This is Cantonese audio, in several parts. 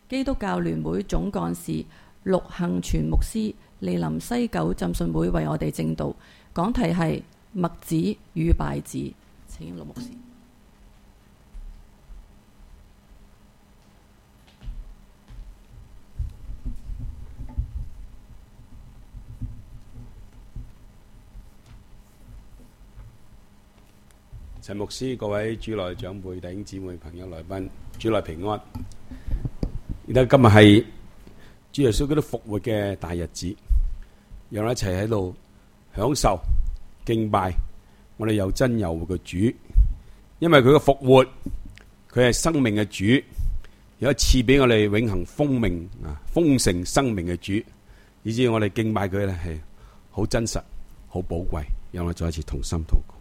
基督教聯會總幹事陸幸全牧師莅臨西九浸信會為我哋證道，講題係麥子與稗子。請陸牧師。 陳牧師、各位主內長輩、弟兄姊妹、朋友來賓，主內平安。而家今日係主耶穌基督復活嘅大日子，讓我一齊喺度享受敬拜我哋又真又活嘅主，因為佢嘅復活，佢係生命嘅主，有一賜俾我哋永恆豐盛生命嘅主，以至我哋敬拜佢咧係好真實、好寶貴。讓我再一次同心禱告。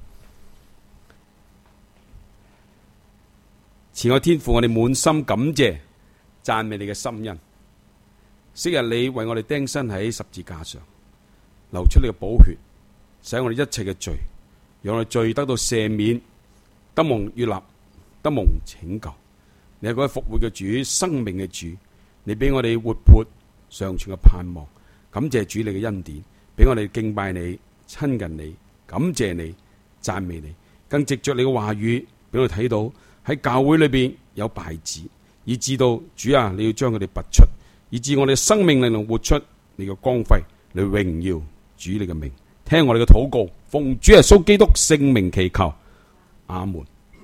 慈愛天父，我哋滿心感謝讚美你嘅深恩。昔日你為我哋釘身喺十字架上，流出你嘅寶血，使我哋一切嘅罪，讓我哋罪得到赦免，得蒙悅納，得蒙拯救。你係嗰位復活嘅主，生命嘅主，你俾我哋活潑常存嘅盼望。感謝主你嘅恩典，俾我哋敬拜你、親近你、感謝你、讚美你，更藉着你嘅話語俾我哋睇到。喺教會裏邊有稗子，以致到主啊，你要將佢哋拔出，以致我哋嘅生命力能活出你嘅光輝，你榮耀主你嘅名。聽我哋嘅禱告，奉主耶穌基督聖名祈求，阿門。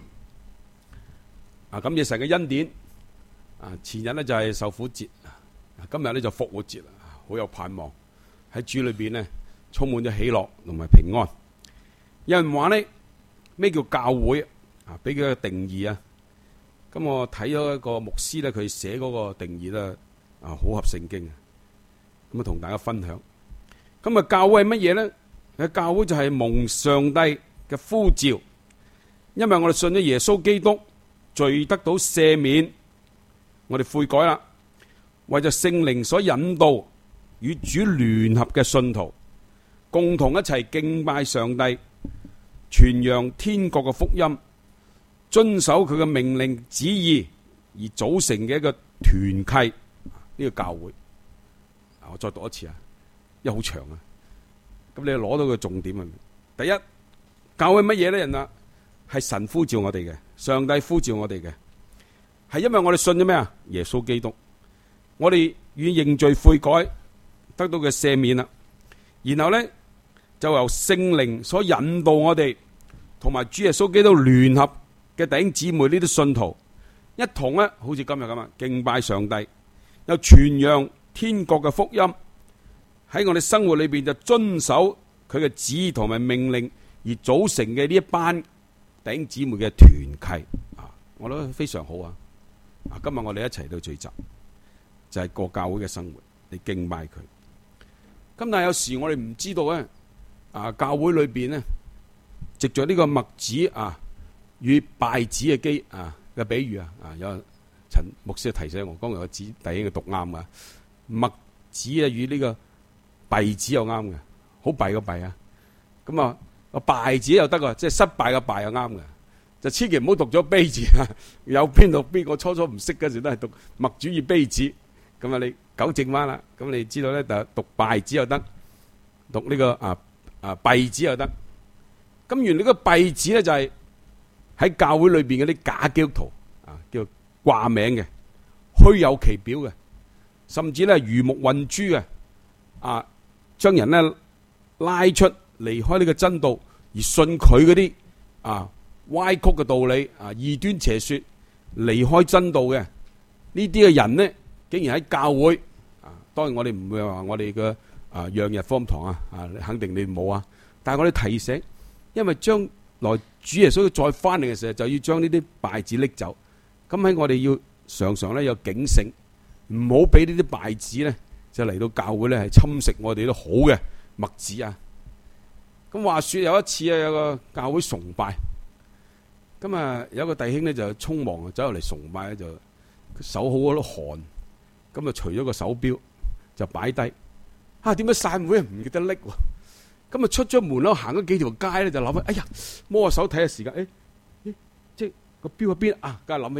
感謝神嘅恩典。前日呢就係受苦節，今日呢就復活節，好有盼望。喺主裏邊呢，充滿咗喜樂同埋平安。有人話呢，咩叫教會？俾佢個定義啊！咁我睇咗一個牧師咧，佢寫嗰個定義咧，好合聖經。咁同大家分享。咁教會係乜嘢咧？教會就係蒙上帝嘅呼召，因為我哋信咗耶穌基督，罪得到赦免，我哋悔改啦，為咗聖靈所引導，與主聯合嘅信徒，共同一齊敬拜上帝，傳揚天國嘅福音。遵守佢嘅命令旨意而組成嘅一個團契，呢個教會。我再讀一次啊，因為好長啊。咁你攞到個重點啊。第一，教會乜嘢咧？人啊，係神呼召我哋嘅，上帝呼召我哋嘅，係因為我哋信咗咩啊？耶穌基督，我哋願認罪悔改，得到嘅赦免啦。然後咧就由聖靈所引導我哋，同埋主耶穌基督聯合嘅弟兄姊妹呢啲信徒一同咧，好似今日咁啊，敬拜上帝，又傳揚天國嘅福音，喺我哋生活裏邊就遵守佢嘅旨意同埋命令而組成嘅呢一班弟兄姊妹嘅團契啊，我覺得非常好啊！今日我哋一齊到聚集，就係過教會嘅生活嚟敬拜佢。咁但係有時我哋唔知道咧，教會裏邊咧，藉着呢個麥子與稗子嘅比喻有陳牧師提醒我，剛才個子弟兄嘅讀啱啊，麥子與呢個稗子又啱嘅，好弊個弊啊！咁個稗子又得啊，即係失敗嘅敗又啱嘅，就千祈唔好讀咗卑字啊！有邊個初唔識嗰時都係讀麥子與稗子，咁你糾正翻啦，咁你知道咧就讀稗子又得，讀呢個稗子又得。咁原來呢個稗子咧就係喺教會裏邊嗰啲假基督徒叫掛名嘅，虛有其表嘅，甚至咧魚目混珠嘅，將人咧拉出離開呢個真道，而信佢嗰啲歪曲嘅道理異端邪說，離開真道嘅呢啲嘅人呢，竟然喺教會當然我哋唔會話我哋嘅讓日方堂肯定你冇啊，但係我哋提醒，因為將來主耶穌再翻嚟嘅時候，就要將呢啲稗子拎走。咁喺我哋要常常咧有警醒，唔好俾呢啲稗子咧就嚟到教會咧係侵蝕我哋啲好嘅麥子啊！咁話說有一次有個教會崇拜，咁有個弟兄咧就匆忙走入嚟崇拜咧，就手好多汗，咁除咗個手錶就擺低，點解散會唔記得拎？咁出咗門咯，行咗幾條街咧，就諗起，哎呀，摸下手睇下時間，即係個錶喺邊啊？梗係諗起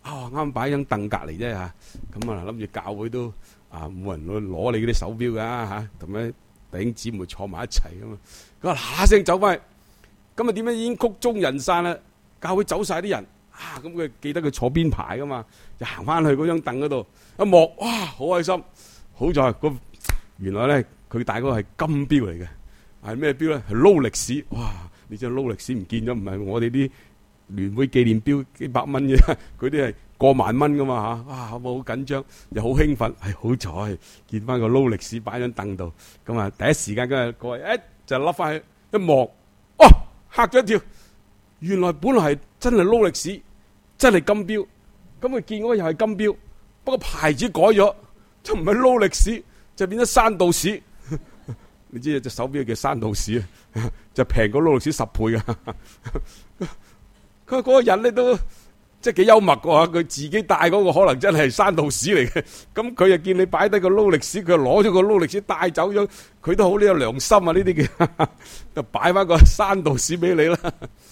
啱擺張凳隔離啫嚇，咁啊諗住教會都冇人去攞你嗰啲手錶㗎嚇，同埋弟兄姊妹坐埋一齊咁嘛，佢話嗱聲走翻去，咁啊點解已經曲終人散啦？教會走晒啲人，咁佢記得佢坐邊排噶嘛，就行翻去嗰張凳嗰度，一望哇好開心，好在原來咧佢戴嗰個係金錶嚟嘅，係咩錶咧？係勞力士，哇！你知勞力士唔見咗，唔係我哋啲聯會紀念錶幾百蚊嘅，佢啲係過萬蚊噶嘛嚇，哇！好緊張，又好興奮，係好彩見翻個勞力士擺喺張凳度，咁啊第一時間嗰日各位就笠翻去一望，嚇咗一跳，原來本來係真係勞力士，真係金錶，咁佢見嗰個又係金錶，不過牌子改咗，就唔係勞力士，就變咗山道士。你知隻手錶叫山道士啊，就平過勞力士10倍噶。佢嗰個人咧都即係幾幽默噶，佢自己戴嗰個可能真係山道士嚟嘅，咁佢又見你擺低個勞力士，佢又攞咗個勞力士帶走咗，佢都好呢有良心啊！呢啲嘅就擺翻個山道士俾你啦。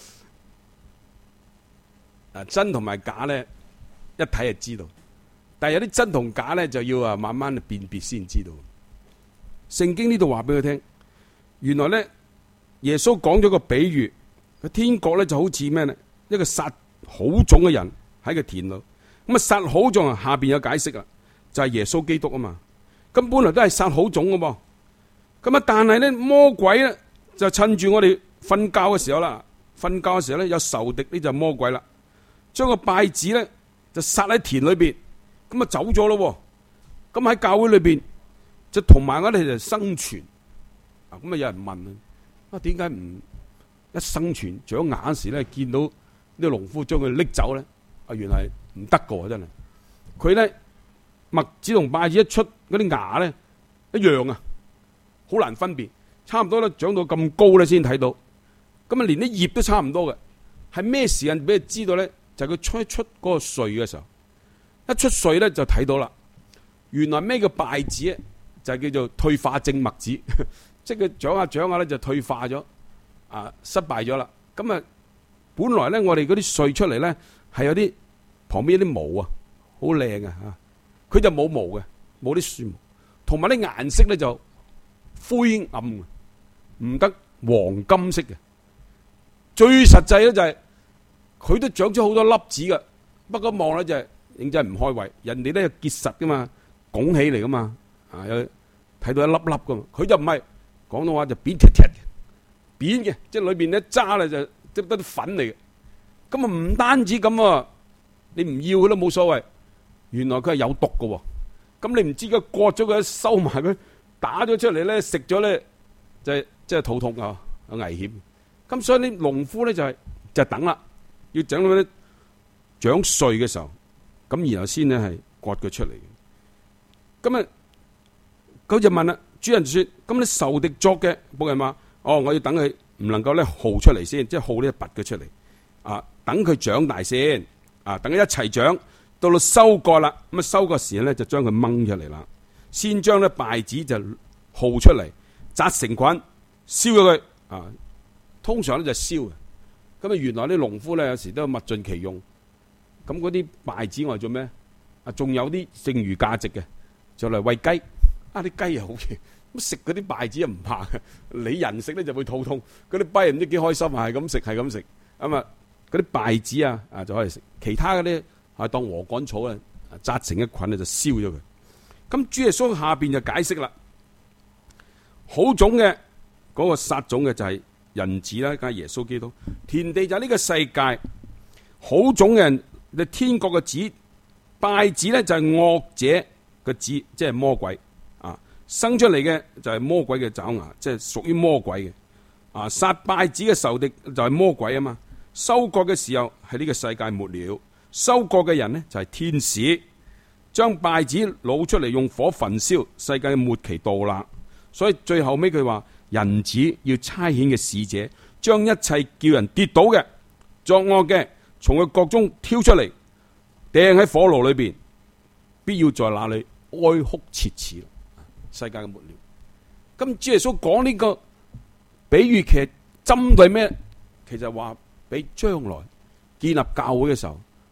真同埋假咧，一睇就知道，但係有啲真同假咧，就要慢慢辨別先知道。聖經呢度話俾佢聽，原來咧耶穌講咗個比喻，個天國咧就好似咩咧？一個撒好種嘅人喺個田度，咁啊撒好種啊，下邊有解釋啦，就係耶穌基督啊嘛。咁本來都係撒好種嘅噃，咁啊但係咧魔鬼咧就趁住我哋瞓覺嘅時候啦，瞓覺嘅時候咧有仇敵呢就係魔鬼啦，將個稗子咧就撒喺田裏邊，咁啊走咗咯。咁喺教會裏邊就同埋我哋就生存，咁啊有人問點解唔一生存長牙時咧見到啲農夫將佢拎走咧？原來唔得噶，真係佢咧麥子同稗子一出嗰啲牙咧一樣啊，好難分別，差唔多咧長到咁高咧先睇到，咁啊連啲葉都差唔多嘅，係咩時間俾佢知道咧？就係佢出嗰個穗嘅時候，一出穗咧就睇到啦。原來咩叫稗子咧？就係叫做退化症麥子，即係佢長下長下咧就退化咗，失敗咗啦。咁啊，本來咧我哋嗰啲穗出嚟咧係有啲旁邊有啲毛啊，好靚啊吓，佢就冇毛嘅，冇啲樹毛，同埋啲顏色咧就灰暗，唔得黃金色嘅。最實際咧就係佢都長咗好多粒子噶，不過望咧就係認真唔開胃，人哋咧結實噶嘛，拱起嚟噶嘛。有睇到一粒粒噶嘛，佢就唔係，廣東話就扁踢踢嘅，扁嘅，即係裏邊一揸咧就即得啲粉嚟嘅。咁啊唔單止咁啊，你唔要佢都冇所謂。原來佢係有毒噶，咁你唔知佢割咗佢收埋佢，打咗出嚟咧食咗咧就係即係肚痛啊，有危險。咁所以啲農夫咧就等啦，要整到咧長穗嘅時候，咁然後先咧係割佢出嚟。咁啊。佢就問啦，主人說：咁你仇敵作嘅僕人話，我要等佢唔能夠咧耗出嚟先，即係耗呢拔佢出嚟，等佢長大先，等佢一齊長，到收割啦，咁啊收割時咧就將佢掹出嚟啦，先將咧稗子就耗出嚟，紮成捆，燒咗佢，通常咧就燒嘅。咁啊原來啲農夫咧有時都物盡其用，咁嗰啲稗子我嚟做咩？仲有啲剩餘價值嘅，就嚟餵雞。啲雞又好嘢，咁食嗰啲稗子又唔怕嘅，你人食咧就會肚痛，嗰啲跛唔知幾開心，係咁食係咁食，咁啊嗰啲稗子就可以食，其他嗰啲當禾稈草啊，紮成一捆咧就燒咗佢。咁主耶穌下邊就解釋啦，好種嘅嗰個撒種嘅就係人子啦，梗係耶穌基督，田地就係呢個世界，好種嘅人就天國嘅子，稗子咧就係惡者嘅子，即係魔鬼。生出嚟嘅就係魔鬼嘅爪牙，即係屬於魔鬼嘅。撒稗子嘅仇敵就係魔鬼啊嘛。收割嘅時候係呢個世界末了，收割嘅人呢就係天使，將稗子攞出嚟用火焚燒，世界嘅末期到啦。所以最後尾佢話，人子要差遣嘅使者，將一切叫人跌倒嘅、作惡嘅，從佢國中挑出嚟，掟喺火爐裏邊，必要在那裏哀哭切齒。世界嘅末了，咁主耶穌講呢個比喻，其實針對咩？其實話俾將來建立教會嘅時候，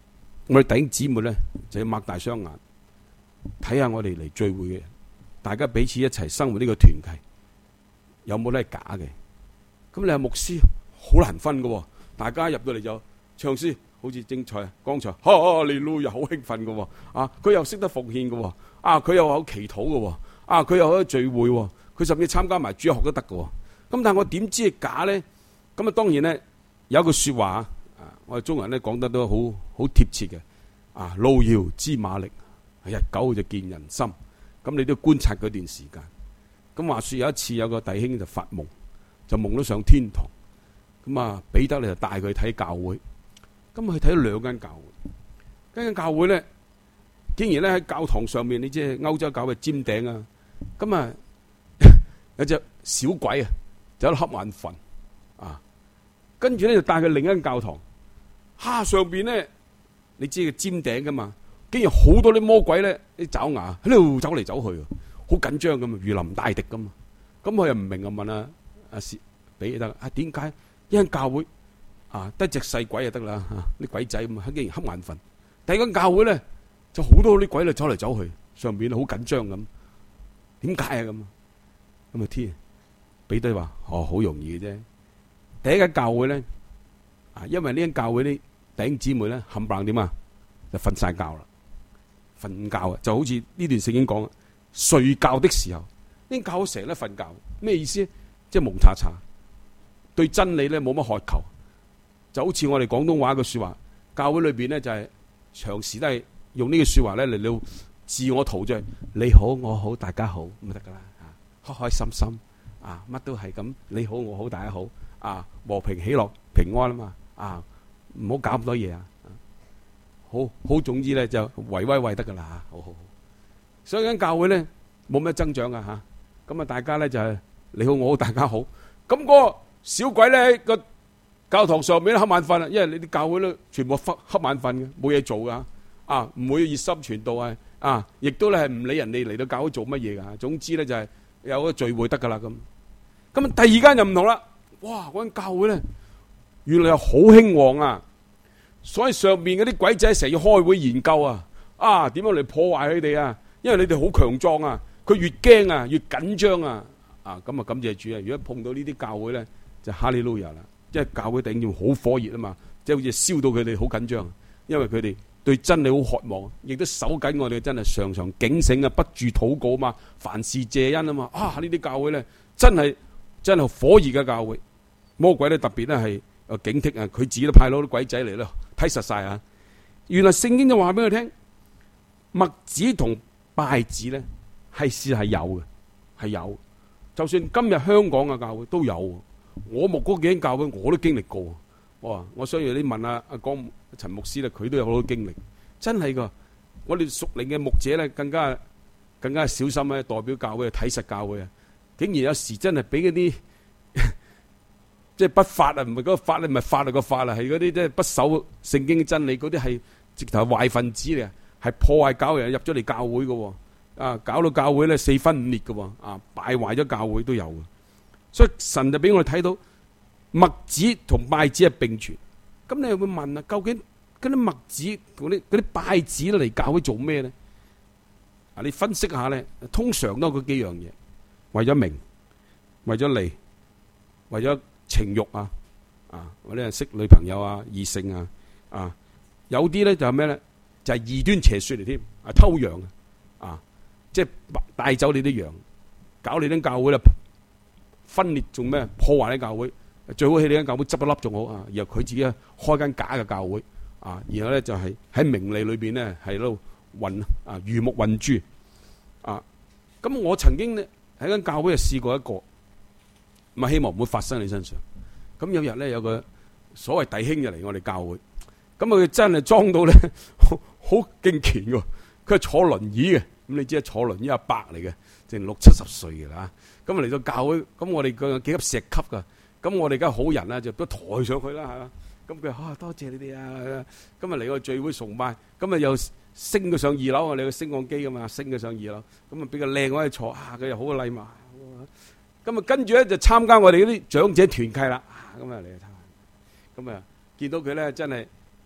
我哋弟兄姊妹咧就要擘大雙眼，睇下我哋嚟聚會嘅人，大家彼此一齊生活呢個團契，有冇咧係假嘅？咁你係牧師，好難分噶。大家入到嚟就唱詩，好似精彩啊！剛才哈利路亞好興奮噶，啊，佢又識得奉獻噶，啊，佢又有祈禱噶，啊，佢又有聚會，佢甚至參加埋主日學都得噶。咁但係我點知係假咧？咁啊，當然咧有一句說話啊，我哋中國人咧講得都好貼切嘅。啊，路遙知馬力，日久就見人心。咁你都觀察嗰段時間。咁話說有一次有個弟兄就發夢，就夢到上天堂。咁啊，彼得咧就帶佢睇教會。咁佢睇咗兩間教會，一間教會咧，竟然咧喺教堂上面，你知歐洲教會尖頂啊。咁啊，有隻小鬼啊，就喺度瞌眼瞓啊。跟住咧就帶佢另一間教堂，上邊咧。你知佢尖頂噶嘛？竟然好多啲魔鬼咧，啲爪牙喺度走嚟走去，好緊張咁啊，如臨大敵咁啊！咁佢又唔明啊，問阿彼得啊，點解一間教會啊得隻細鬼就得啦嚇？啲鬼仔咁啊，竟然瞌眼瞓。第二間教會咧就好多啲鬼咧走嚟走去，上邊好緊張咁。點解啊咁？咁啊天，彼得話：好容易嘅啫。第一間教會咧啊，因為呢間教會啲弟兄姊妹咧冚唪唥點啊，就瞓晒覺啦，瞓覺啊，就好似呢段聖經講啊，睡覺的時候，呢間教會成日都瞓覺，咩意思？即係蒙查查，對真理咧冇乜渴求，就好似我哋廣東話嘅說話，教會裏邊咧就係長時都係用呢句說話咧嚟到自我陶醉，你好我好大家好咁就得噶啦，開開心心啊，乜都係咁，你好我好大家好啊，和平喜樂平安啊嘛啊。唔好搞咁多嘢啊！好，總之咧就維威得噶啦吓，好。所以間教會咧冇咩增長啊吓，咁啊大家咧就係你好我好大家好。咁個小鬼咧喺個教堂上面都瞌眼瞓啦，因為你啲教會咧全部瞌眼瞓嘅，冇嘢做噶啊，唔會熱心傳道啊，亦都咧係唔理人哋嚟到教會做乜嘢噶。總之咧就係有個聚會得噶啦咁。咁啊第二間就唔同啦，哇！嗰間教會咧。原來又好興旺啊！所以上面嗰啲鬼仔成日要開會研究啊，點樣嚟破壞佢哋啊？因為你哋好強壯啊，佢越驚啊，越緊張啊！咁啊感謝主啊！如果碰到呢啲教會咧，就哈利路亞啦！即係教會頂住好火熱啊嘛，即係好似燒到佢哋好緊張，因為佢哋對真理好渴望，亦都守緊我哋真係常常警醒啊，不住禱告啊嘛，凡事謝恩啊嘛！呢啲教會咧真係火熱嘅教會，魔鬼咧特別咧係。警惕啊！佢自己都派攞啲鬼仔嚟咯，睇實晒啊！原來聖經就話俾佢聽，麥子同稗子咧係有嘅，係有。就算今日香港嘅教會都有，我牧嗰幾間教會我都經歷過。我相信你問阿江陳牧師咧，佢都有好多經歷，真係噶。我哋屬靈嘅牧者咧，更加小心咧，代表教會睇實教會啊！竟然有時真係俾嗰啲。即係不法啊，唔係嗰個法咧，唔係法律個法啊，係嗰啲即係不守聖經真理嗰啲係直頭係壞分子嚟，係破壞教人入咗嚟教會嘅，搞到教會咧四分五裂嘅，敗壞咗教會都有嘅。所以神就俾我哋睇到麥子同稗子係並存。咁你又會問啊，究竟嗰啲麥子嗰啲稗子嚟教會做咩咧？你分析下咧，通常都係嗰幾樣嘢，為咗名，為咗利，為咗情欲或者係識女朋友啊、異性啊，有啲咧就係咩咧？就係異端邪說嚟添，偷羊即係帶走你啲羊，搞你啲教會啦，分裂做咩？破壞啲教會，最好喺你間教會執一粒仲好啊！然後佢自己開間假嘅教會然後咧就係喺名利裏邊咧係喺度混魚目混珠咁我曾經咧喺間教會就試過一個。咁希望唔會發生喺你身上。咁有日咧有個所謂弟兄就嚟我哋教會，咁佢真係裝到咧好勁虔喎。佢係坐輪椅嘅，咁你知啊，坐輪椅阿伯嚟嘅，淨60-70歲嘅啦。咁嚟到教會，咁我哋個幾級石級噶，咁我哋梗係好人啦，就都抬上去啦嚇。咁佢多謝你哋啊！今日嚟個聚會崇拜，咁啊又升佢上2樓，我哋個升降機噶嘛，升佢上2樓，咁啊俾個靚位坐，佢又好嘅禮貌。咁啊，跟住咧就參加我哋嗰啲長者團契啦。咁啊嚟參加，咁啊見到佢咧真係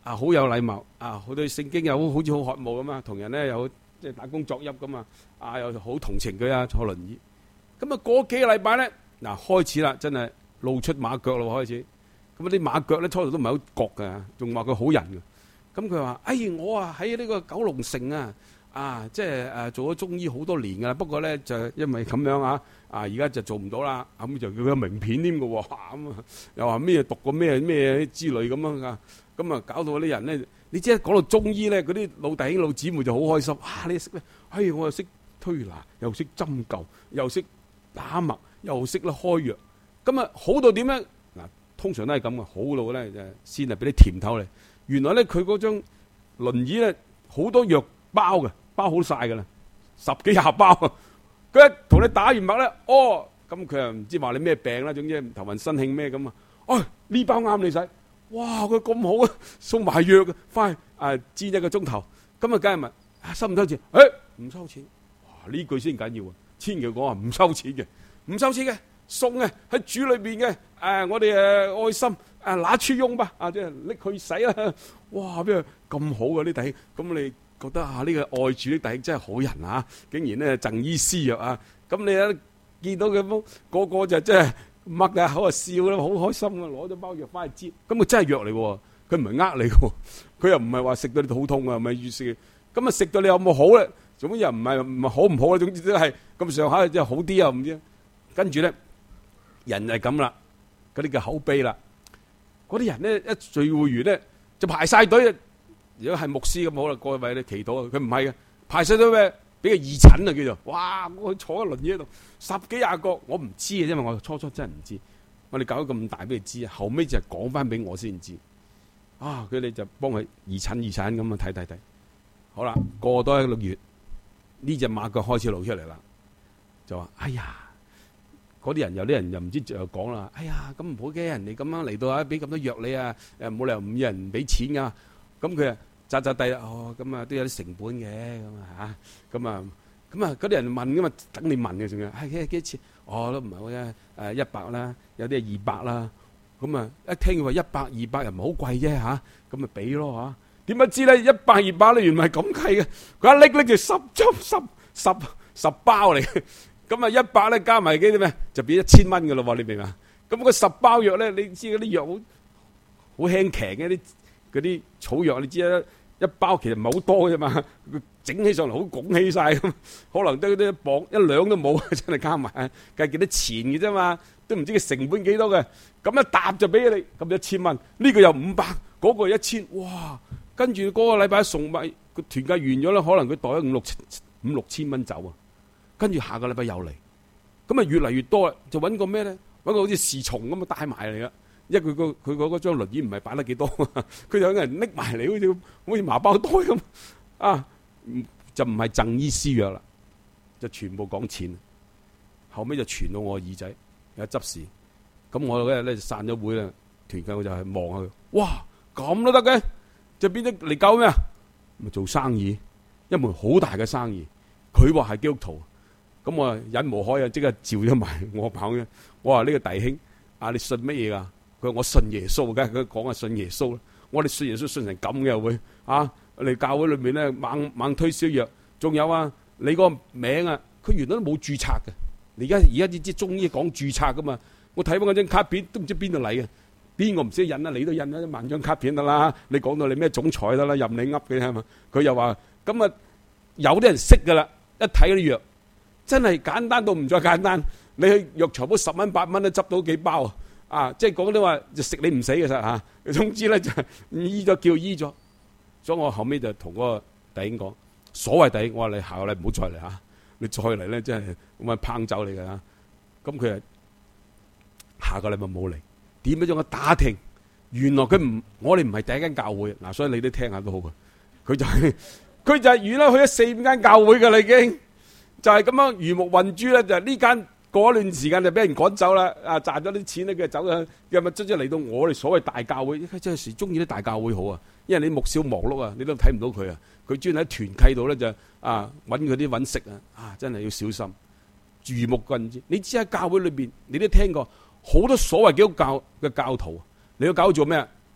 啊，好有禮貌啊，好對聖經又好似好渴慕咁啊，同人咧又即係打工作揖咁啊，又好同情佢啊，坐輪椅。咁啊，過幾個禮拜咧，嗱開始啦，真係露出馬腳咯，開始。咁啲馬腳咧初頭都唔係好覺㗎，仲話佢好人㗎。咁佢話：我啊喺呢個九龍城啊，即係做咗中醫好多年㗎啦。不過咧就因為咁樣而家就做唔到啦。咁就叫佢名片添㗎喎。咁啊又話咩讀過咩之類咁樣㗎。咁啊搞到啲人咧，你知講到中醫咧，嗰啲老弟兄老姊妹就好開心。你識咩？我又識推拿，又識針灸，又識打脈，又識得開藥。咁啊好到點咧？嗱，通常都係咁嘅，好到咧就先係俾啲甜頭嚟。原來咧佢嗰張輪椅咧好多藥包嘅，包好晒㗎啦，10幾20包。佢一同你打完脈咧，咁佢又唔知話你咩病啦，總之頭暈身慶咩咁啊。呢包啱你使。哇！佢咁好啊，送埋藥嘅，翻去煎1個鐘頭。咁啊，梗係問收唔收錢？唔收錢。哇！呢句先緊要啊！千祈講話唔收錢嘅，唔收錢嘅，送嘅喺主裏邊嘅。我哋愛心拿出用吧，即係拎去洗啦。哇！邊個咁好嘅啲弟兄？咁你覺得呢個愛主啲弟兄真係好人啊！竟然咧贈醫施藥啊！咁你一見到佢個個就真係〜擘大口笑啦，好開心啊！攞咗包藥翻去煎，咁佢真係藥嚟喎，佢唔係你喎，佢又唔係話食到你肚痛啊，咪意思。咁啊食到你有冇好咧？總之又唔係好唔好咧，總之都係咁上下，即係好啲啊，唔知。跟住咧，人就係咁啦，嗰啲叫口碑啦。嗰啲人咧一聚會完咧就排晒隊啊！如果係牧師咁好啦，過去為你祈禱啊，佢唔係嘅，排晒隊咩？俾個義診啊，叫做哇！我坐喺輪椅喺度，10幾20個，我唔知啊，因為我初真係唔知。我哋搞咗咁大俾佢知啊，後尾就講翻俾我先知。佢哋就幫佢義診咁啊，睇。好啦，過多1個月，呢隻馬腳開始露出嚟啦，就話：嗰啲人有啲人又唔知就講啦，咁唔好嘅，人哋咁樣嚟到啊，俾咁多藥你啊，冇理由唔要人俾錢噶。咁佢扎地咁啊都有啲成本嘅，咁啊嗰啲人問噶嘛，等你問嘅仲要幾多錢？都唔係好啫，100啦，有啲係200啦。咁啊一聽佢話100、200又唔係好貴啫咁咪俾咯點不知咧100、200咧原來係咁計嘅，佢一拎就10包嚟嘅。咁啊100咧加埋幾啲咩？就變1000蚊噶咯喎，你明嘛？咁嗰10包藥咧，你知嗰啲藥好輕騎嘅嗰啲草藥，你知啦。1包其實唔係好多嘅啫嘛，佢整起上嚟好拱起晒咁，可能得嗰啲磅1兩都冇，真係加埋計幾多錢嘅啫嘛，都唔知佢成本幾多嘅。咁一沓就俾你，咁1000蚊，呢個又500，嗰個1000，哇！跟住嗰個禮拜送埋個團契完咗啦，可能佢袋咗5、6千蚊走啊。跟住下個禮拜又嚟，咁啊越嚟越多啦，就揾個咩咧？揾個好似侍從咁啊帶埋嚟啦。因為佢嗰張輪椅唔係擺得幾多，佢有人拎埋嚟，好似麻包袋咁就唔係贈醫施藥啦，就全部講錢。後尾就傳到我耳仔有執事，咁我嗰日咧就散咗會啦，團契我就係望下佢，哇咁都得嘅，就變咗嚟搞咩啊？咪做生意，一門好大嘅生意。佢話係基督徒，咁我忍無可忍，即刻召咗埋我跑嘅。我話呢個弟兄你信乜嘢噶？佢話我信耶穌，梗係佢講信耶穌啦。我哋信耶穌信成咁嘅會你教會裏面咧猛推銷藥，仲有你個名佢原來都冇註冊嘅。而家知中醫講註冊噶嘛？我睇翻嗰張卡片都唔知邊度嚟嘅，邊個唔識印你都印咗1萬張卡片得啦。你講到你咩總裁得啦，任你噏嘅係嘛？佢又話咁有啲人識噶啦，一睇嗰啲藥真係簡單到唔再簡單。你去藥材鋪10蚊8蚊都執到幾包即係講啲話就食你唔死嘅實總之咧就醫咗叫醫咗。所以我後尾就同嗰個弟兄講，所謂弟兄，我話你下個禮唔好再嚟你再嚟咧真係咁拚走你㗎。咁佢下個禮拜冇嚟，點樣我打聽，原來我哋唔係第一間教會所以你都聽下都好嘅。佢就係原來去咗4、5間教會㗎啦，已經就係咁樣魚目混珠咧，就係呢間。過一段時間就俾人趕走啦，賺咗啲錢咧，佢就走咗，又咪即係嚟到我哋所謂大教會，真係時中意啲大教會好因為你牧少忙碌你都睇唔到佢佢專喺團契度咧就揾佢啲揾食真係要小心，魚目混珠。你知喺教會裏邊，你都聽過好多所謂基督教嘅教徒，你個教做咩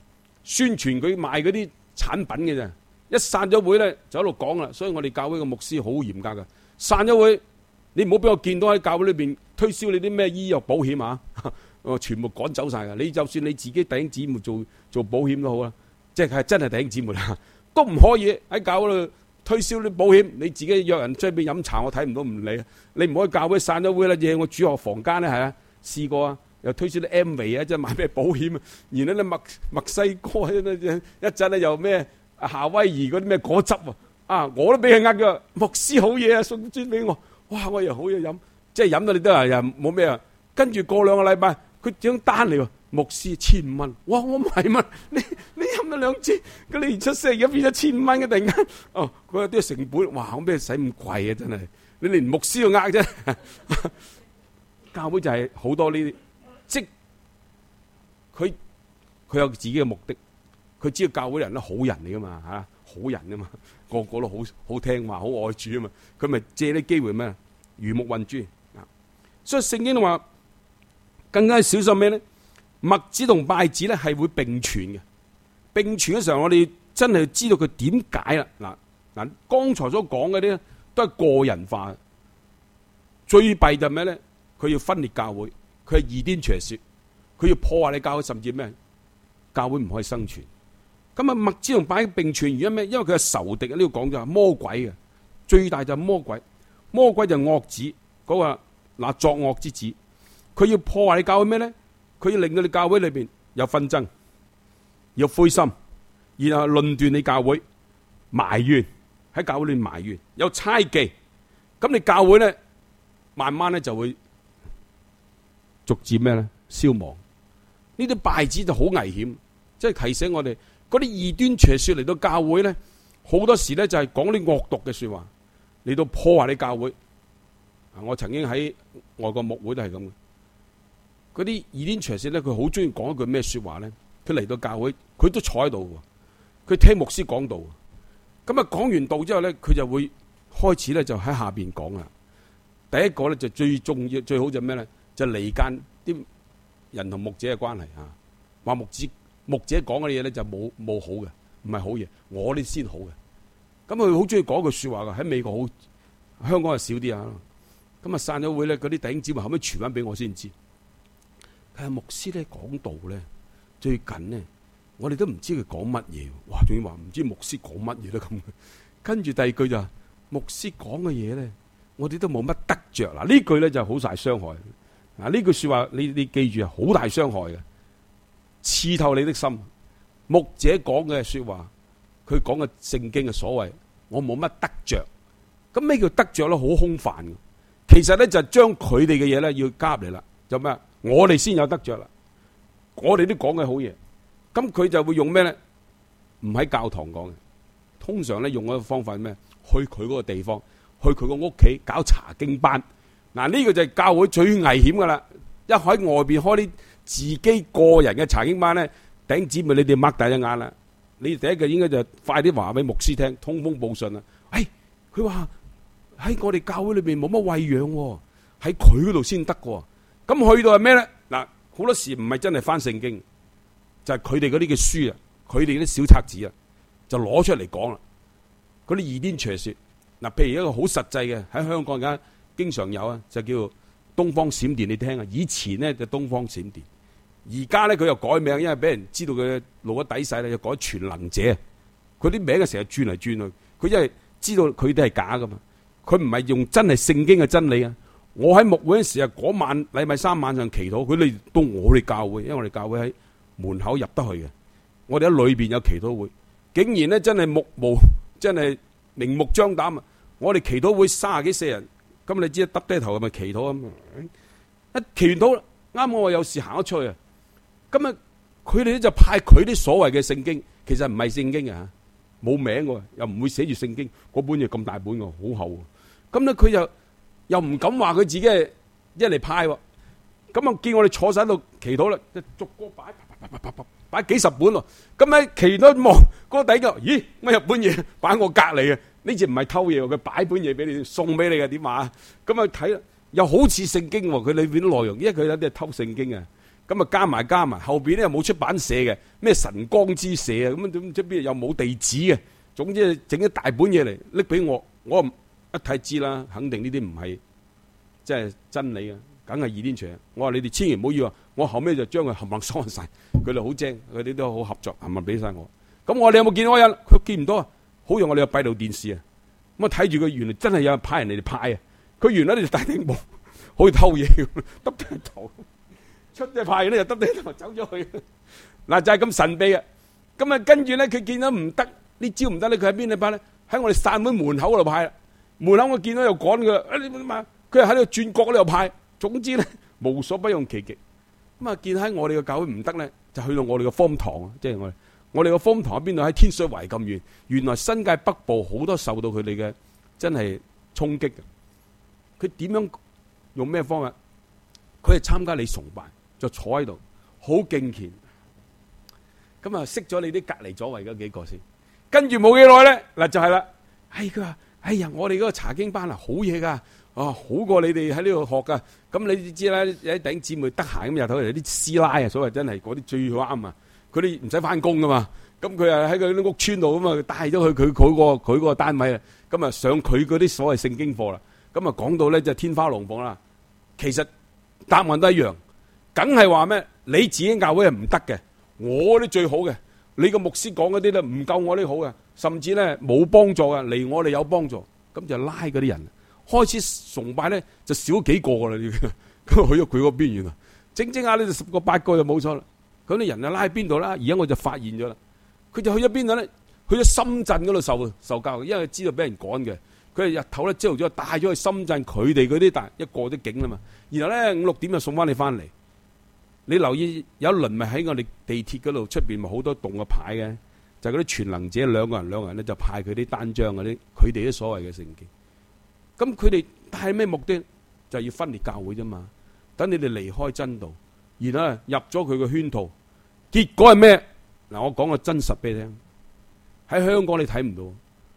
宣傳佢賣嗰啲產品嘅啫。一散咗會咧，就喺度講啦。所以我哋教會嘅牧師好嚴格噶。散咗會，你唔好俾我見到喺教會裏邊推銷你啲咩醫藥保險啊！我全部趕走晒噶。你就算你自己弟兄姊妹做保險都好啦，即係真係弟兄姊妹啦，都唔可以喺教會度推銷啲保險。你自己約人出邊飲茶，我睇唔到唔理。你唔可以教會散咗會啦，嘢我主學房間咧係啊，試過啊，又推銷啲 M 維啊，即係買咩保險啊。然後咧墨西哥一陣咧又咩夏威夷嗰啲咩果汁啊，我都俾佢呃咗。牧師好嘢啊，送樽俾我，哇！我又好嘢飲，即係飲到你都係又冇咩啊。跟住過2個禮拜，佢張單嚟喎，牧師1500蚊，哇！我唔係嘛，你飲咗2支，咁你出聲而家變咗1500蚊嘅突然間，哦，佢有啲成本，哇！咁咩使咁貴啊？真係，你連牧師都呃啫。教會就係好多呢啲，即佢有自己嘅目的，佢知道教會人都好人嚟噶嘛，吓好人啊嘛，個個都好聽話，好愛主啊嘛，佢咪借啲機會咩？魚目混珠啊！所以聖經都話更加小心咩咧？麥子同稗子咧係會並存嘅，並存嘅時候，我哋真係知道佢點解啦。嗱，剛才所講嗰啲都係個人化，最弊就係咩咧？佢要分裂教會，佢係異端邪說，佢要破壞你教會，甚至咩？教會唔可以生存。咁啊，麥子同稗子並存原因咩？因為佢係仇敵啊！呢度講就係魔鬼嘅，最大就係魔鬼。魔鬼就係惡子，嗰個嗱作惡之子。佢要破壞你教會咩咧？佢要令到你教會裏邊有紛爭，有灰心，然後論斷你教會，埋怨喺教會裏面埋怨，有猜忌。咁你教會咧，慢慢咧就會逐漸咩咧消亡。呢啲稗子就好危險，即係提醒我哋嗰啲異端邪說嚟到教會咧，好多時咧就係講啲惡毒嘅說話嚟到破壞你教會。我曾經喺外國牧會都係咁嘅。嗰啲異端邪說咧，佢好中意講一句咩說話咧？佢嚟到教會，佢都坐喺度，佢聽牧師講道。咁啊，講完道之後咧，佢就會開始咧就喺下邊講啦。第一個咧就最重要、最好就咩咧？就離間啲人同牧者嘅關係啊！話牧者講嘅嘢咧就冇好嘅，唔係好嘢，我哋先好嘅。咁佢好中意講句說話噶，喺美國好，香港係少啲啊。咁啊散咗會咧，嗰啲弟兄姊妹後尾傳翻俾我先知。係牧師咧講道咧，最近咧我哋都唔知佢講乜嘢，哇！仲要話唔知牧師講乜嘢都咁。跟住第二句就話牧師講嘅嘢咧，我哋都冇乜得着。嗱呢句咧就好大傷害。嗱呢句說話你記住啊，好大傷害嘅，刺透你的心。牧者講嘅說話，佢講嘅聖經嘅所謂，我冇乜得着。咁咩叫得着咧？好空泛嘅。其實咧就將佢哋嘅嘢咧要加入嚟啦，就咩？我哋先有得着啦，我哋都講嘅好嘢，咁佢就會用咩咧？唔喺教堂講嘅，通常咧用嗰個方法係咩？去佢嗰個地方，去佢個屋企搞查經班。嗱呢個就係教會最危險噶啦！一喺外邊開啲自己個人嘅查經班咧，弟兄姊妹你哋擘大隻眼啦！你第一個應該就快啲話俾牧師聽，通風報信啦。佢話喺我哋教會裏邊冇乜餵養，喺佢嗰度先得嘅。咁去到係咩咧？嗱，好多時唔係真係翻聖經，就係佢哋嗰啲嘅書啊，佢哋啲小冊子啊，就攞出嚟講啦。嗰啲異端邪說，嗱，譬如一個好實際嘅喺香港而家經常有啊，就叫東方閃電，你聽啊。以前咧就東方閃電，而家咧佢又改名，因為俾人知道佢露咗底細咧，就改全能者。佢啲名啊成日轉嚟轉去，佢因為知道佢哋係假噶嘛，佢唔係用真係聖經嘅真理啊。我喺牧會嗰時啊，嗰晚禮拜三晚上祈禱，佢哋到我哋教會，因為我哋教會喺門口入得去嘅，我哋喺裏邊有祈禱會，竟然咧真係目無，真係明目張膽啊！我哋祈禱會30幾40人，咁你知得低頭係咪祈禱啊？一祈完禱，啱我有事行咗出去啊！咁啊，佢哋咧就派佢啲所謂嘅聖經，其實唔係聖經啊，冇名嘅，又唔會寫住聖經，嗰本嘢咁大本嘅，好厚。咁咧佢又唔敢話佢自己係一嚟派喎，咁啊見我哋坐晒喺度祈禱啦，就逐個擺幾十本咯。咁咧祈禱望嗰個底嘅，咦？乜有本嘢擺我隔籬啊？呢隻唔係偷嘢，佢擺本嘢俾你，送俾你嘅，點話？咁啊睇又好似聖經喎，佢裏邊啲內容，因為佢有啲係偷聖經啊。 咁啊加埋，後邊咧又冇出版社嘅，咩晨光之社啊，咁點知邊又冇地址嘅，總之整一大本嘢嚟拎俾我一睇知啦，肯定呢啲唔係即係真理嘅，梗係異端邪。我話你哋千祈唔好要啊！我後尾就將佢冚唪唥收晒，佢哋好精，佢哋都好合作，冚唪唥俾晒我。咁我哋有冇見到人？佢見唔到啊！好用我哋有閉路電視啊！咁啊睇住佢，原來真係有人派人嚟派啊！佢原來呢就戴頂帽，好似偷嘢咁，耷低頭。出咗派咧，又耷低頭走咗去。嗱就係咁神秘啊！咁啊跟住咧，佢見到唔得，呢招唔得咧，佢喺邊度派咧？喺我哋散會門口嗰度派啦。門口我見到又趕佢，你點啊？佢係喺度轉角嗰度派。總之咧，無所不用其極。咁啊，見喺我哋嘅教會唔得咧，就去到我哋嘅方堂啊，即係我哋嘅方堂喺邊度？喺天水圍咁遠。原來新界北部好多受到佢哋嘅真係衝擊嘅。佢點樣用咩方法？佢係參加你崇拜，就坐喺度，好敬虔。咁啊，識咗你啲隔離左位嗰幾個先。跟住冇幾耐咧，嗱就係啦。佢話：哎呀，我哋嗰個查經班啊，好嘢噶。好過你哋喺呢度學噶，咁你知啦，有啲弟兄姊妹得閒咁日頭嚟啲師奶啊，所謂真係嗰啲最啱啊！佢哋唔使翻工噶嘛，咁佢啊喺佢啲屋村度咁啊帶咗去佢嗰個單位啊，咁啊上佢嗰啲所謂聖經課啦，咁啊講到咧就天花龍鳳啦。其實答案都一樣，梗係話咩？你自己教會係唔得嘅，我啲最好嘅，你個牧師講嗰啲咧唔夠我啲好嘅，甚至咧冇幫助嘅，離我哋有幫助，咁就拉嗰啲人。開始崇拜咧就少幾個噶啦，咁去咗佢嗰邊緣啊，整整下呢就10個8個就冇錯啦。咁啲人啊拉喺邊度啦？而家我就發現咗啦，佢就去咗邊度咧？去咗深圳嗰度受教，因為知道俾人趕嘅。佢係日頭咧朝頭早帶咗去深圳，佢哋嗰啲但一過咗境啦嘛。然後咧5、6點就送翻你翻嚟。你留意有一輪咪喺我哋地鐵嗰度出邊咪好多棟嘅牌嘅，就係嗰啲全能者兩個人咧就派佢啲單張嗰啲，佢哋啲所謂嘅聖經。咁佢哋帶咩目的？就係要分裂教會啫嘛。等你哋離開真道，然後入咗佢個圈套，結果係咩？嗱，我講個真實俾你聽。喺香港你睇唔到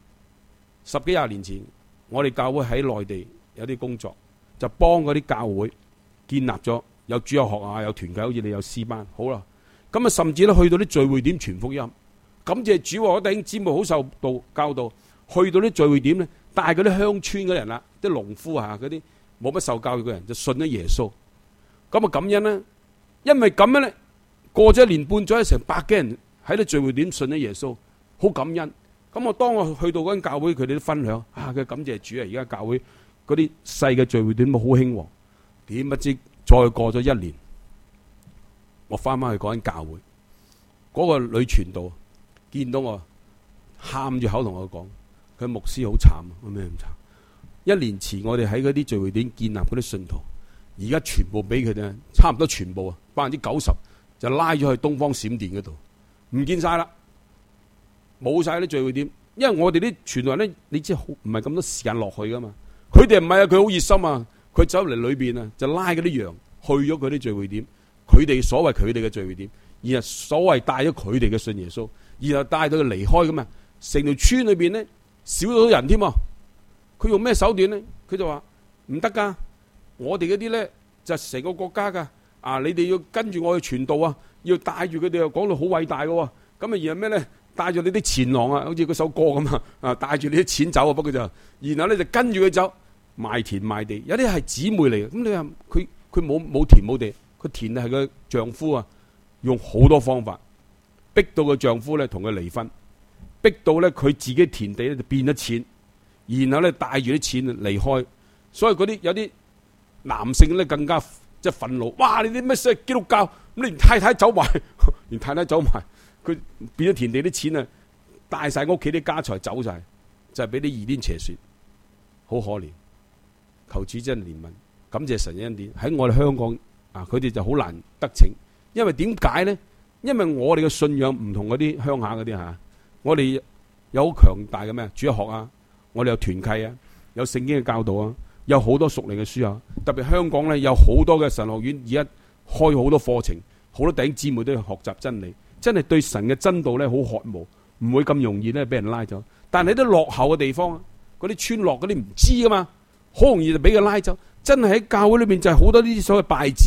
，10幾20年前，我哋教會喺內地有啲工作，就幫嗰啲教會建立咗有主日學啊，有團契，好似你有詩班，好啦。咁啊，甚至咧去到啲聚會點傳福音，感謝主，我弟兄姊妹好受到教導，去到啲聚會點咧。帶嗰啲鄉村嗰人啦，啲農夫啊，嗰啲冇乜受教育嘅人就信咗耶穌，咁啊感恩啦。因為咁樣咧，過咗1年半載，成100幾人喺啲聚會點信咗耶穌，好感恩。咁我當我去到嗰間教會，佢哋都分享佢感謝主啊！而家教會嗰啲細嘅聚會點好興旺。點不知再過咗1年，我翻返去嗰間教會，嗰個女傳道見到我，喊住口同我講。佢牧師好慘啊！咩咁慘？1年前我哋喺嗰啲聚會點建立嗰啲信徒，而家全部俾佢哋，差唔多全部啊，90%就拉咗去東方閃電嗰度，唔見晒啦，冇晒啲聚會點。因為我哋啲傳道人咧，你知好唔係咁多時間落去噶嘛？佢哋唔係啊，佢好熱心啊，佢走嚟裏邊啊，就拉嗰啲羊去咗佢啲聚會點，佢哋所謂佢哋嘅聚會點，然後所謂帶咗佢哋嘅信耶穌，然後帶到佢離開噶嘛，成條村裏邊咧。少咗人添，佢用咩手段咧？佢就話唔得噶，我哋嗰啲咧就成個國家噶，你哋要跟住我去傳道啊，要帶住佢哋又講到好偉大噶，咁啊然後咩咧？帶住你啲錢囊啊，好似嗰首歌咁啊，帶住你啲錢走啊，不過就，然後咧就跟住佢走，賣田賣地，有啲係姊妹嚟嘅，咁你話佢冇田冇地，個田係個丈夫啊，用好多方法逼到個丈夫咧同佢離婚。逼到咧，佢自己田地咧就變咗錢，然後咧帶住啲錢離開，所以嗰啲有啲男性咧更加即係憤怒。哇！你啲咩事基督教咁，你連太太走埋，連太太走埋，佢變咗田地啲錢啊，帶晒屋企啲家財走晒，就係俾啲異端邪說，好可憐。求主真憐憫，感謝神恩典喺我哋香港啊，佢哋就好難得逞，因為點解咧？因為我哋嘅信仰唔同嗰啲鄉下嗰啲吓。我哋有好強大嘅咩主日學啊，我哋有團契啊，有聖經嘅教導啊，有好多屬靈嘅書啊。特別香港咧有好多嘅神學院，而家開好多課程，好多弟兄姊妹都要學習真理，真係對神嘅真道咧好渴慕，唔會咁容易咧俾人拉走。但係啲落後嘅地方，嗰啲村落嗰啲唔知噶嘛，好容易就俾佢拉走。真係喺教會裏邊就係好多呢啲所謂敗子，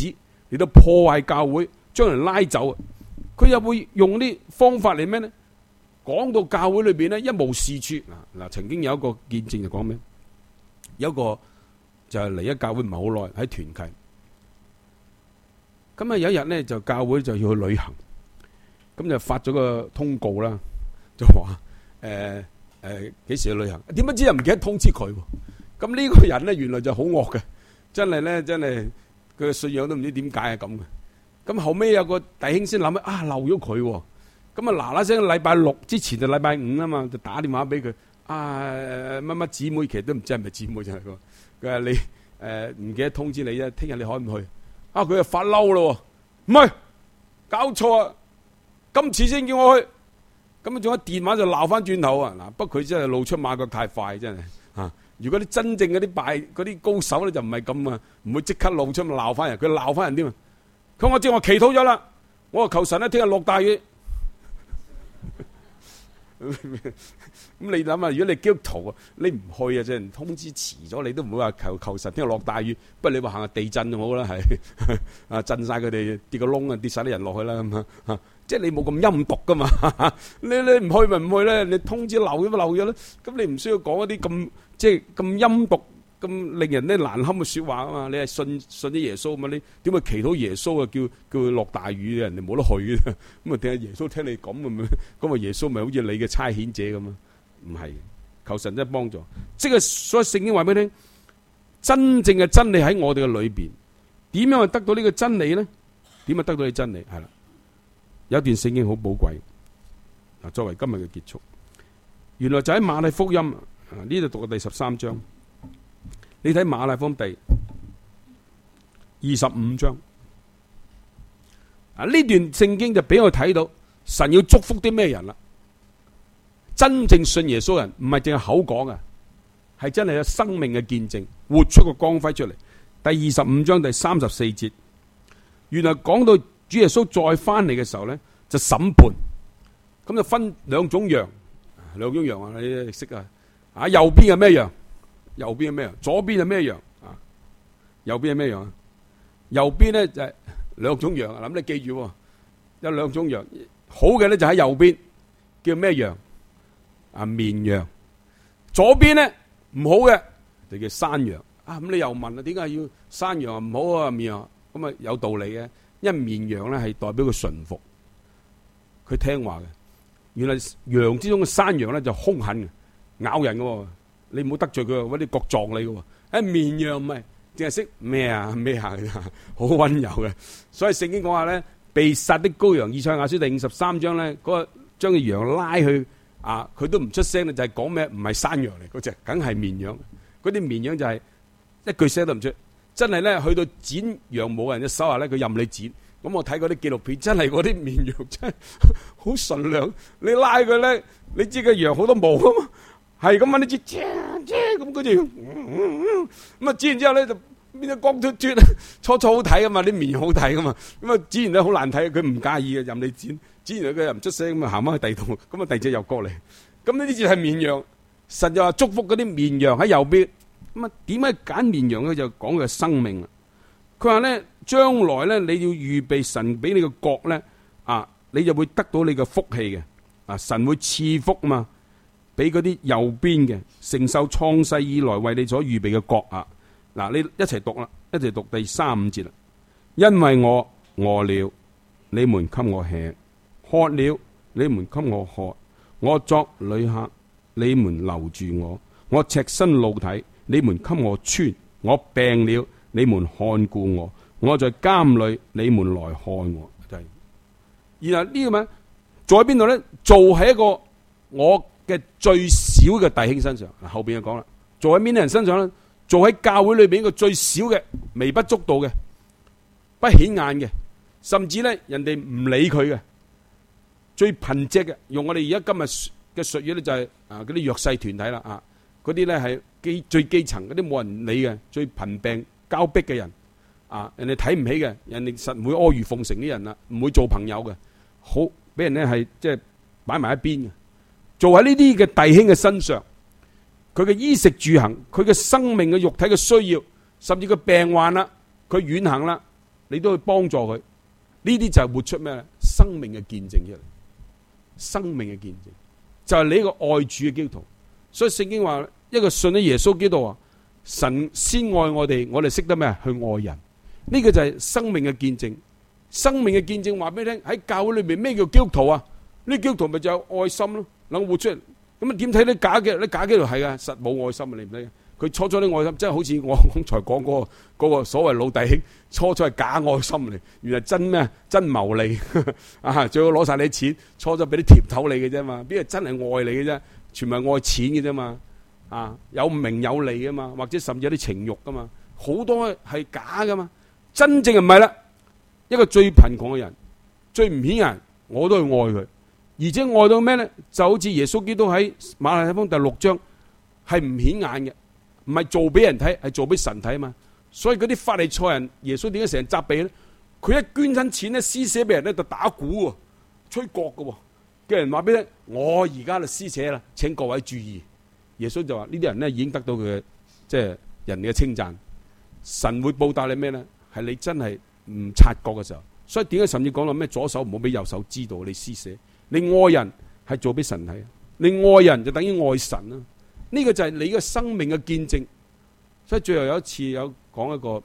嚟到破壞教會，將人拉走。佢又會用啲方法嚟咩呢？講到教會裏邊呢，一無是處。嗱，曾經有一個見證就講咩？有一個就係嚟咗教會唔係好耐，喺團契。咁啊有一日呢，就教會就要去旅行，咁就發咗個通告啦，就話幾時去旅行？點不知又唔記得通知佢。咁呢個人呢，原來就好惡嘅，真係佢嘅信仰都唔知點解係咁嘅。咁後尾有個弟兄先諗啊，漏咗佢。咁啊嗱嗱聲禮拜六之前就禮拜五啊嘛，就打電話俾佢乜乜姊妹，其實都唔知係咪姊妹就係佢。佢話你唔記得通知你啫，聽日你可唔去？啊佢就發嬲咯，唔係搞錯啊！今次先叫我去，咁啊仲有電話就鬧翻轉頭啊！嗱，不過佢真係露出馬腳太快，真係啊！如果啲真正嗰啲高手咧就唔係咁啊，唔會即刻露出鬧翻人，佢鬧翻人添啊！佢話我祈禱咗啦，我話求神咧聽日落大雨。咁你諗下，如果你基督徒啊，你唔去啊，即係通知遲咗，你都唔會話求神聽日落大雨。不過你話行下地震就好啦，係啊震晒佢哋跌個窿啊，跌晒啲人落去啦咁啊，即係你冇咁陰毒噶嘛。你唔去咪唔去咧，你通知漏咗咪漏咗咧。咁你唔需要講一啲咁即係咁陰毒、咁令人咧難堪嘅說話啊嘛。你係信咗耶穌嘛？你點會祈禱耶穌啊？叫佢落大雨，人哋冇得去嘅。咁啊，聽下耶穌聽你咁咁啊，耶穌咪好似你嘅差遣者咁啊？唔係，求神真係幫助。即係所以聖經話俾你聽，真正嘅真理喺我哋嘅裏邊。點樣去得到呢個真理咧？點樣得到你真理？係啦，有一段聖經好寶貴。嗱，作為今日嘅結束，原來就喺馬太福音呢度讀嘅第13章。你睇馬太福音第25章啊，呢段聖經就俾我睇到神要祝福啲咩人啦。真正信耶穌人唔係淨係口講啊，係真係有生命嘅見證，活出個光輝出嚟。第25章第34節，原來講到主耶穌再翻嚟嘅時候咧，就審判，咁就分兩種羊啊，你識啊？啊，右邊係咩羊？右邊係咩羊？左邊係咩羊？啊，右邊係咩羊啊？右邊咧就係兩種羊啊！咁你記住，有兩種羊，好嘅咧就喺右邊，叫咩羊？啊，綿羊。左邊咧唔好嘅就叫山羊。啊，咁你又問啦，點解要山羊啊唔好啊綿羊？咁啊有道理嘅，因為綿羊咧係代表佢順服，佢聽話嘅。原來羊之中嘅山羊咧就兇狠嘅，咬人嘅。你唔好得罪佢，搵啲角撞你嘅。綿羊唔係，淨係識咩啊咩啊，好溫柔嘅。所以聖經講話咧，被殺的羔羊，以賽亞書第53章咧，嗰個將個羊拉去啊，佢都唔出聲咧，就係講咩？唔係山羊嚟，嗰隻梗係綿羊。嗰啲綿羊就係一句聲都唔出，真係咧去到剪羊毛人嘅手下咧，佢任你剪。咁我睇嗰啲紀錄片，真係嗰啲綿羊真係好純良。你拉佢咧，你知個羊好多毛啊嘛。係咁搵啲剪咁跟住咁啊剪完之後咧就變咗光脫脫，初好睇噶嘛，啲綿好睇噶嘛，咁啊剪完咧好難睇，佢唔介意嘅，任你剪，剪完佢又唔出聲，咁啊行翻去第二度，咁啊第二隻又過嚟，咁呢啲就係綿羊。神就話祝福嗰啲綿羊喺右邊。咁啊點解揀綿羊咧？就講佢嘅生命啦。佢話咧將來咧你要預備神俾你嘅國咧啊，你就會得到你嘅福氣嘅啊，神會賜福啊嘛。俾嗰啲右邊嘅承受創世以來為你所預備嘅國啊！嗱，你一齊讀啦，一齊讀第35節啦。因為我餓了，你們給我吃；渴了，你們給我喝；我作旅客，你們留住我；我赤身露體，你們給我穿；我病了，你們看顧我；我在監裏，你們來看我。就係，然後呢個咩？做喺邊度咧？做喺一個我嘅最少嘅弟兄身上，後邊就講啦，做喺邊啲人身上咧？做喺教會裏邊一個最少嘅、微不足道嘅、不顯眼嘅，甚至咧人哋唔理佢嘅，最貧瘠嘅。用我哋而家今日嘅術語咧，就係嗰啲弱勢團體啦啊，嗰啲咧係最基層嗰啲冇人理嘅、最貧病交迫嘅人啊，人哋睇唔起嘅，人哋實唔會阿諛奉承啲人啦，唔會做朋友嘅，好俾人咧係即係擺埋一邊嘅。做喺呢啲嘅弟兄嘅身上，佢嘅衣食住行，佢嘅生命嘅肉體嘅需要，甚至佢病患啦，佢遠行啦， 你都去幫助佢。呢啲就係活出咩咧？生命嘅見證出嚟，生命嘅見證就係你一個愛主嘅基督徒。所以聖經話，一個信咗耶穌基督啊，神先愛我哋，我哋識得咩啊？去愛人。呢個就係生命嘅見證。生命嘅見證話俾你聽，喺教會裏面咩叫基督徒啊？呢基督徒咪就有愛心咯，能夠活出嚟。咁啊點睇啲假嘅？啲假基督徒係啊，實冇愛心啊！你唔睇？佢初初啲愛心真係好似我剛才講嗰個所謂老弟兄，初係假愛心嚟，原來真咩？真牟利啊！最好攞晒你啲錢，初俾啲甜頭你嘅啫嘛，邊係真係愛你嘅啫？全部係愛錢嘅啫嘛！啊，有名有利啊嘛，或者甚至有啲情慾噶嘛，好多係假噶嘛，真正係唔係啦。一個最貧窮嘅人，最唔顯人，我都去愛佢，而且愛到咩咧？就好似耶穌基督喺馬太福音第6章，係唔顯眼嘅。唔係做俾人睇，係做俾神睇啊嘛。所以嗰啲法利賽人，耶穌點解成日責備咧？佢一捐親錢咧，施捨俾人咧就打鼓喎，吹角嘅喎。叫人話俾你，我而家就施捨啦，請各位注意。耶穌就話呢啲人咧已經得到佢嘅即係人嘅稱讚。神會報答你咩咧？係你真係唔察覺嘅時候。所以點解甚至講到咩左手唔好俾右手知道你施捨？你愛人係做俾神睇，你愛人就等於愛神啦。呢個就係你嘅生命嘅見證。所以最後有一次有講一個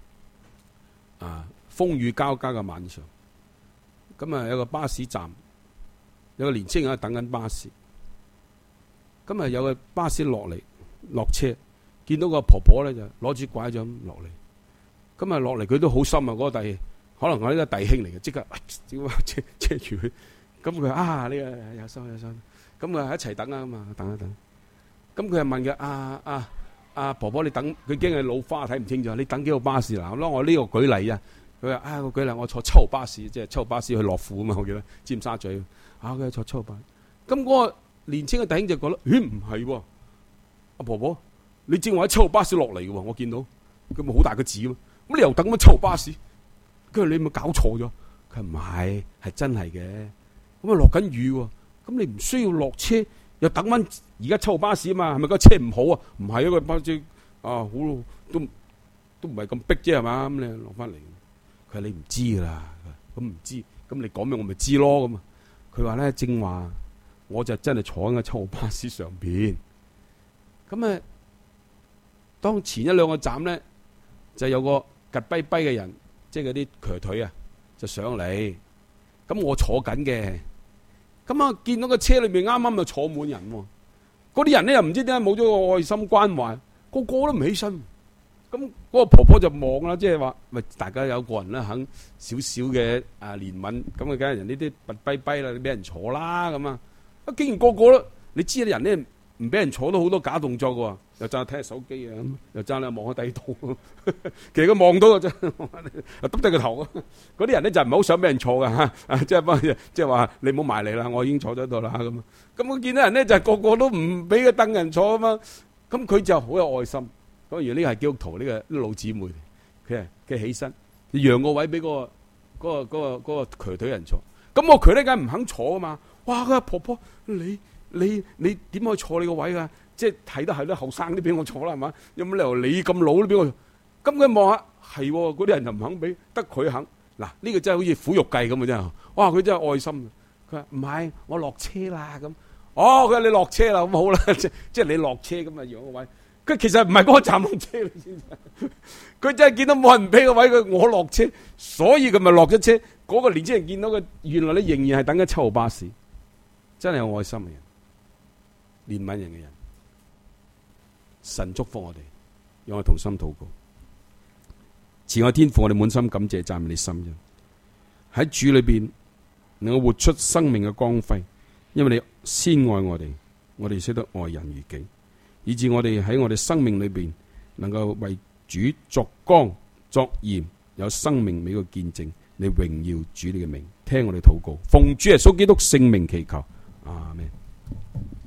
風雨交加嘅晚上，咁啊有個巴士站，有個年青人喺等緊巴士，咁啊有個巴士落車，見到個婆婆咧就攞住拐杖落嚟，咁啊落嚟佢都好心啊，嗰個可能我呢個弟兄嚟嘅，即刻遮住佢，咁佢呢個有心，咁佢一齊等啊嘛，等一等。咁佢係問佢婆婆，你等，佢驚佢老花睇唔清楚，你等幾號巴士嗱？我呢個舉例啊，佢話個舉例我坐7號巴士，即係7號巴士去樂富啊嘛，我記得尖沙咀佢坐7號巴士。咁嗰個年青嘅弟兄就覺得，咦唔係喎，阿婆婆你正話喺7號巴士落嚟嘅喎，我見到佢咪好大個字嘛，咁你又等乜7號巴士？佢話你咪搞錯咗，佢話唔係，係真係嘅。咁啊落緊雨喎，咁你唔需要落車。又等翻而家7號巴士啊嘛，係咪個車唔好啊？唔係啊，個巴士好都唔係咁逼啫係嘛？咁你落翻嚟，佢話你唔知噶啦，咁唔知，咁你講咩我咪知咯咁啊？佢話咧正話，我就真係坐喺個7號巴士上邊，咁啊，當前一兩個站咧就有個趷跛跛嘅人，即係嗰啲瘸腿啊，就上嚟，咁我坐緊嘅。咁啊！見到個車裏面啱啱就坐滿人喎，嗰啲人咧又唔知點解冇咗個愛心關懷，個個都唔起身。咁嗰個婆婆就望啦，即係話，咪大家有個人咧肯少少嘅憐憫，咁啊，梗係人呢啲跛跛跛啦，你俾人坐啦咁啊！竟然個個都，你知啲人咧唔俾人坐都好多假動作嘅喎，又爭睇下手機啊，又爭咧望下底度。其實佢望到啊，真係篤低個頭。嗰啲人咧就唔係好想俾人坐嘅嚇，即係話你唔好埋嚟啦，我已經坐咗喺度啦咁。咁我見到人咧就係個個都唔俾佢等人坐啊嘛。咁佢就好有愛心。當然呢個係基督徒，呢個老姊妹，佢起身讓個位俾嗰個瘸腿人坐。咁我瘸腿梗係唔肯坐啊嘛。哇！佢話婆婆你點可以坐你個位㗎？即係睇得係啲後生啲俾我坐啦，係嘛？有冇理由你咁老都俾我坐？咁佢望下係嗰啲人就唔肯俾，得佢肯。嗱呢個真係好似苦肉計咁啊！真係，哇！佢真係愛心。佢話唔係，我落車啦咁。佢話你落車啦，咁好啦，即係你落車咁啊，讓個位。佢其實唔係嗰個站落車嚟先，佢真係見到冇人俾個位佢，我落車，所以佢咪落咗車。嗰個年輕人見到佢，原來你仍然係等緊7號巴士，真係有愛心嘅人，憐憫人嘅人。神祝福我哋，讓我同心禱告。慈愛天父，我哋滿心感謝讚美你心恩，喺主裏邊能夠活出生命嘅光輝，因為你先愛我哋，我哋識得愛人如己，以致我哋喺我哋生命裏邊能夠為主作光作鹽，有生命美嘅見證，你榮耀主你嘅名，聽我哋禱告，奉主耶穌基督聖名祈求，阿們。